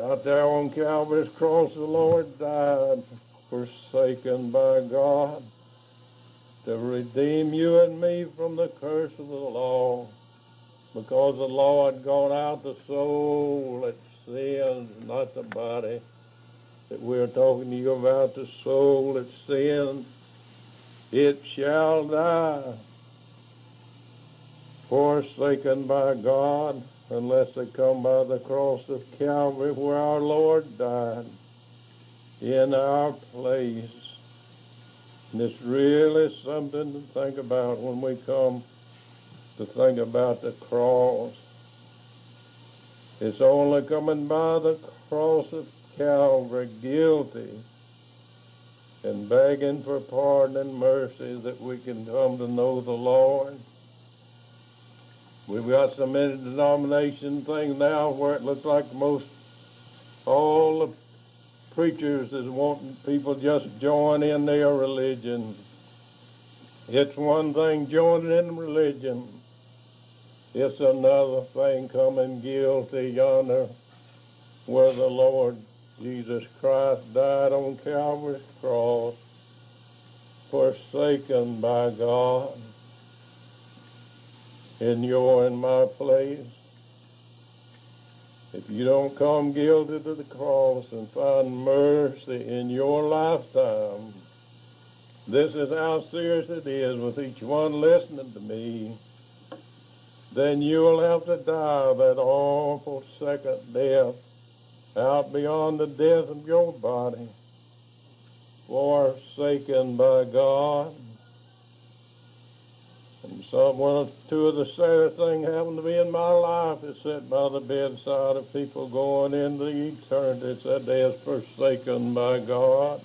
Out there on Calvary's cross, the Lord died, forsaken by God, to redeem you and me from the curse of the law. Because the law had gone out, the soul that sins, not the body that we're talking to you about, the soul that sins, it shall die, forsaken by God, unless they come by the cross of Calvary where our Lord died in our place. And it's really something to think about when we come to think about the cross. It's only coming by the cross of Calvary, guilty, and begging for pardon and mercy, that we can come to know the Lord. We've got so many denomination things now where it looks like most all the preachers is wanting people just join in their religion. It's one thing joining in religion. It's another thing coming guilty yonder where the Lord Jesus Christ died on Calvary's cross, forsaken by God in your and my place. If you don't come guilty to the cross and find mercy in your lifetime, this is how serious it is with each one listening to me, then you'll have to die that awful second death out beyond the death of your body, forsaken by God. And one or two of the saddest things happened to me in my life is sit by the bedside of people going into eternity. It said they is forsaken by God.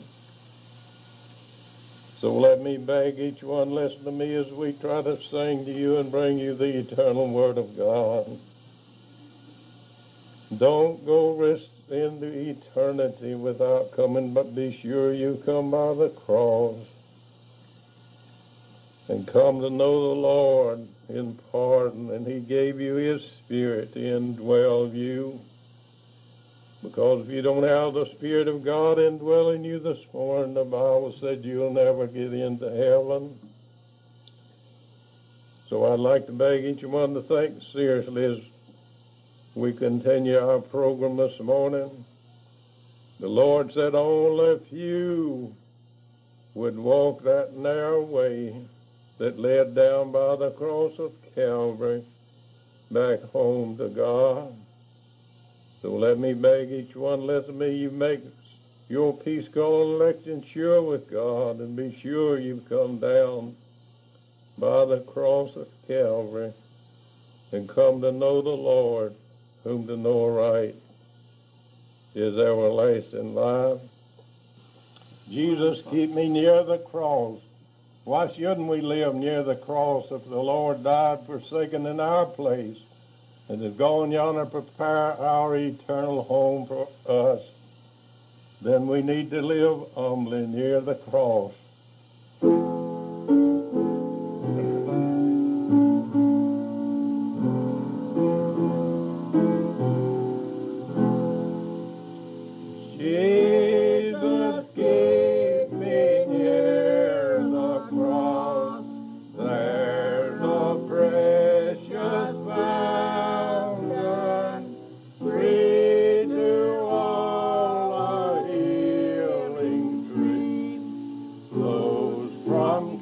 So let me beg each one listen to me as we try to sing to you and bring you the eternal Word of God. Don't go risk into eternity without coming, but be sure you come by the cross and come to know the Lord in pardon, and He gave you His Spirit to indwell you. Because if you don't have the Spirit of God indwelling you this morning, the Bible said you'll never get into heaven. So I'd like to beg each one to think seriously as we continue our program this morning. The Lord said only a few would walk that narrow way that led down by the cross of Calvary back home to God. So let me beg each one, listen to me, you make your peace call election sure with God, and be sure you've come down by the cross of Calvary and come to know the Lord, whom to know aright is everlasting life. Jesus, keep me near the cross. Why shouldn't we live near the cross if the Lord died forsaken in our place and is gone yonder to prepare our eternal home for us? Then we need to live humbly near the cross. Jesus, keep me near the cross. There's a precious fountain, free to all, a healing stream flows from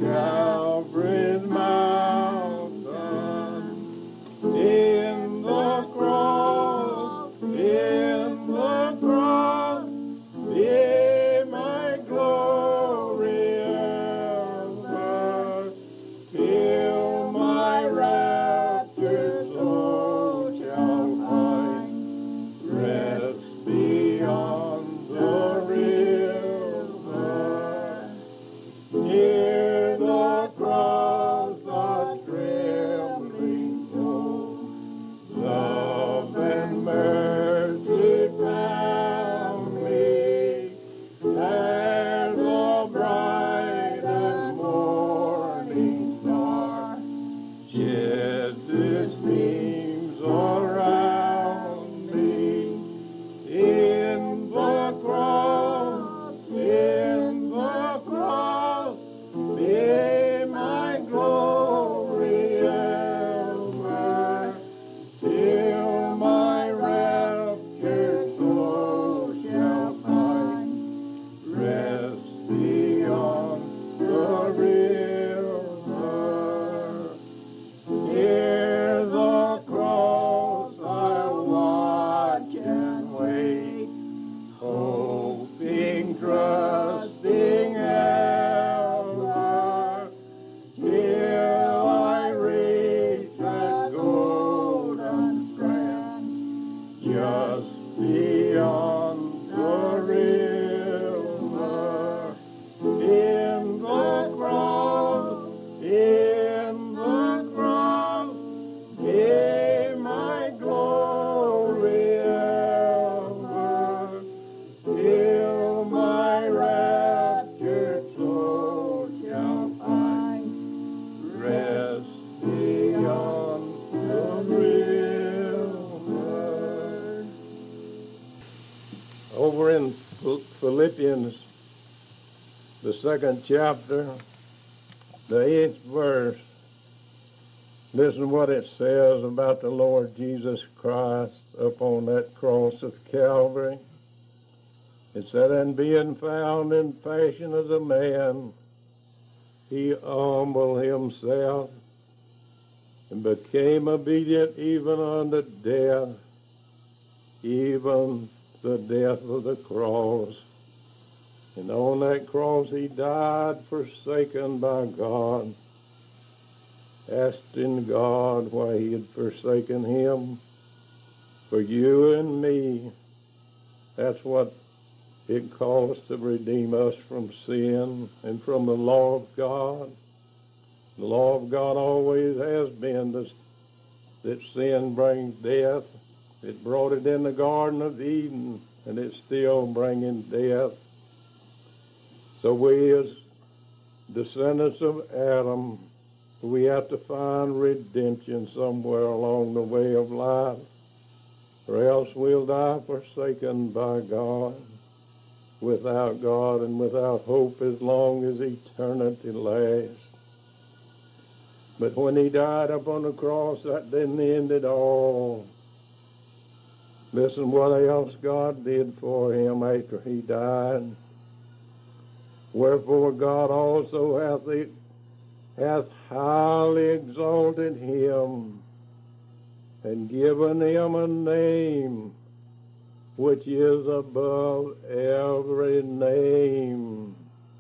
just beyond the river, in the cross, be my glory ever, till my raptured soul shall find rest beyond the river. Over in Philippians, the 2nd chapter, the 8th verse, listen what it says about the Lord Jesus Christ upon that cross of Calvary. It said, and being found in fashion as a man, he humbled himself and became obedient even unto death, even the death of the cross. And on that cross he died, forsaken by God, asking God why he had forsaken him. For you and me, that's what it costs to redeem us from sin and from the law of God. The law of God always has been that sin brings death. It brought it in the Garden of Eden, and it's still bringing death. So we as descendants of Adam, we have to find redemption somewhere along the way of life, or else we'll die forsaken by God, without God and without hope as long as eternity lasts. But when he died upon the cross, that didn't end it all. Listen what else God did for him after he died. Wherefore God also hath highly exalted him, and given him a name which is above every name.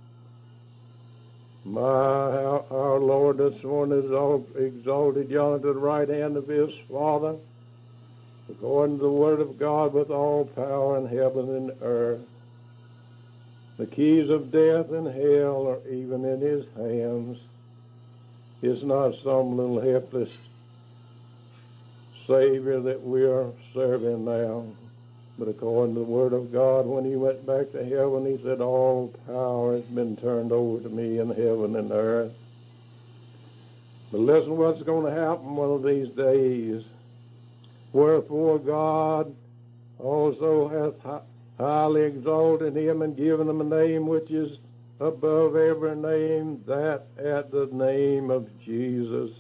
Our Lord this morning is exalted yonder to the right hand of his Father, according to the word of God, with all power in heaven and earth. The keys of death and hell are even in his hands. It's not some little helpless Savior that we are serving now. But according to the word of God, when he went back to heaven, he said, all power has been turned over to me in heaven and earth. But listen what's going to happen one of these days. Wherefore God also hath highly exalted him and given him a name which is above every name, that at the name of Jesus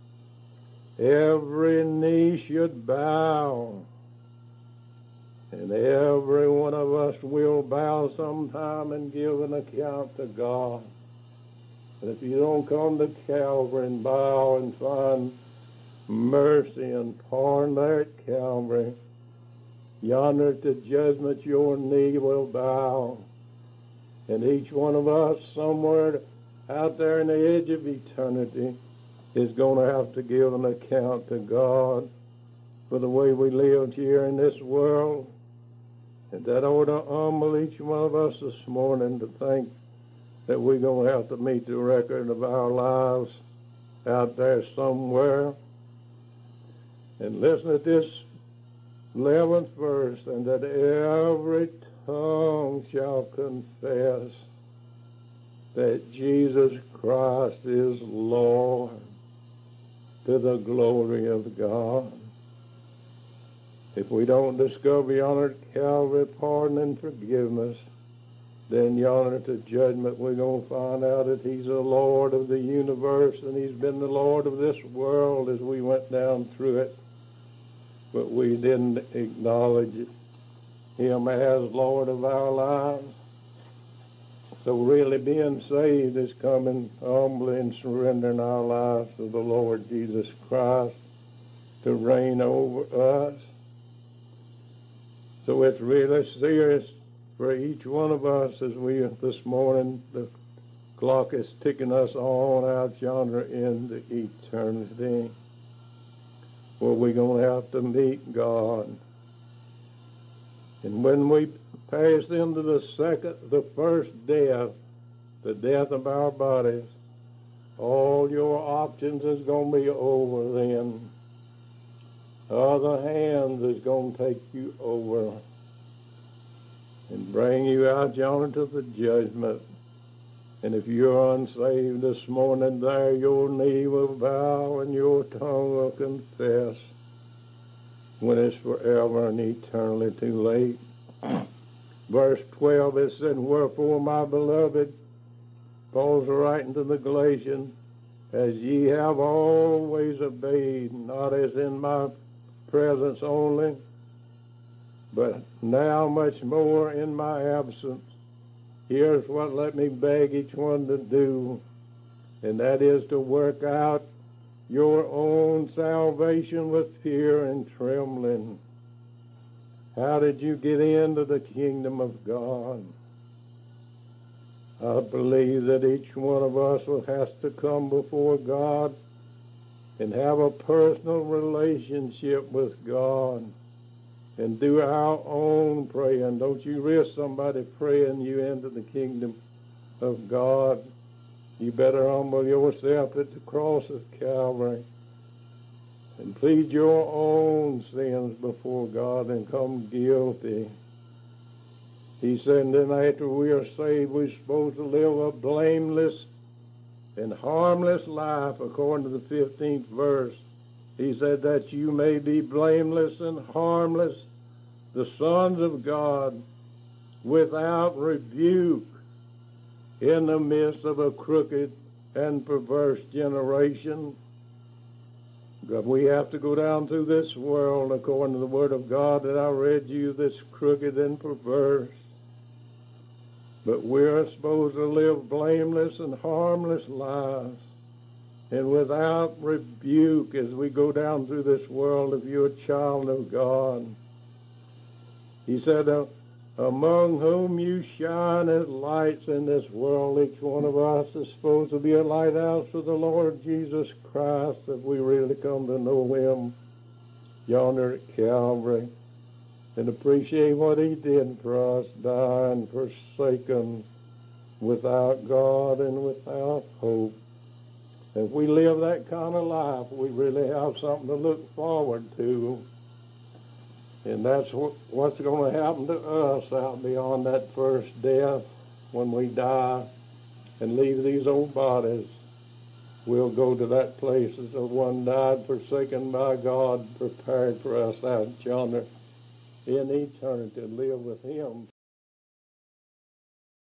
every knee should bow, and every one of us will bow sometime and give an account to God. But if you don't come to Calvary and bow and find mercy and pardon there at Calvary, yonder at the judgment your knee will bow. And each one of us somewhere out there in the edge of eternity is going to have to give an account to God for the way we lived here in this world. And that ought to humble each one of us this morning to think that we're going to have to meet the record of our lives out there somewhere. And listen to this 11th verse, and that every tongue shall confess that Jesus Christ is Lord, to the glory of God. If we don't discover yonder at Calvary pardon and forgiveness, then yonder at the judgment we're going to find out that he's the Lord of the universe, and he's been the Lord of this world as we went down through it. But we didn't acknowledge him as Lord of our lives. So really being saved is coming humbly and surrendering our lives to the Lord Jesus Christ to reign over us. So it's really serious for each one of us as we, this morning, the clock is ticking us on out yonder into eternity, where we're going to have to meet God. And when we pass into the first death, the death of our bodies, all your options is going to be over then. Other hands is going to take you over and bring you out yonder to the judgment. And if you're unsaved this morning there, your knee will bow and your tongue will confess when it's forever and eternally too late. Verse 12, it said, wherefore, my beloved, Paul's writing to the Galatians, as ye have always obeyed, not as in my presence only, but now much more in my absence. Here's what let me beg each one to do, and that is to work out your own salvation with fear and trembling. How did you get into the kingdom of God? I believe that each one of us has to come before God and have a personal relationship with God and do our own praying. Don't you risk somebody praying you into the kingdom of God. You better humble yourself at the cross of Calvary and plead your own sins before God and come guilty. He said, then after we are saved, we're supposed to live a blameless and harmless life, according to the 15th verse. He said that you may be blameless and harmless, the sons of God, without rebuke in the midst of a crooked and perverse generation. God, we have to go down through this world according to the word of God that I read you, this crooked and perverse. But we're supposed to live blameless and harmless lives and without rebuke as we go down through this world if you're a child of God. He said, among whom you shine as lights in this world. Each one of us is supposed to be a lighthouse for the Lord Jesus Christ if we really come to know him yonder at Calvary and appreciate what he did for us, dying, forsaken, without God and without hope. If we live that kind of life, we really have something to look forward to. And that's what's going to happen to us out beyond that first death when we die and leave these old bodies. We'll go to that place as the one died, forsaken by God, prepared for us out yonder in eternity to live with him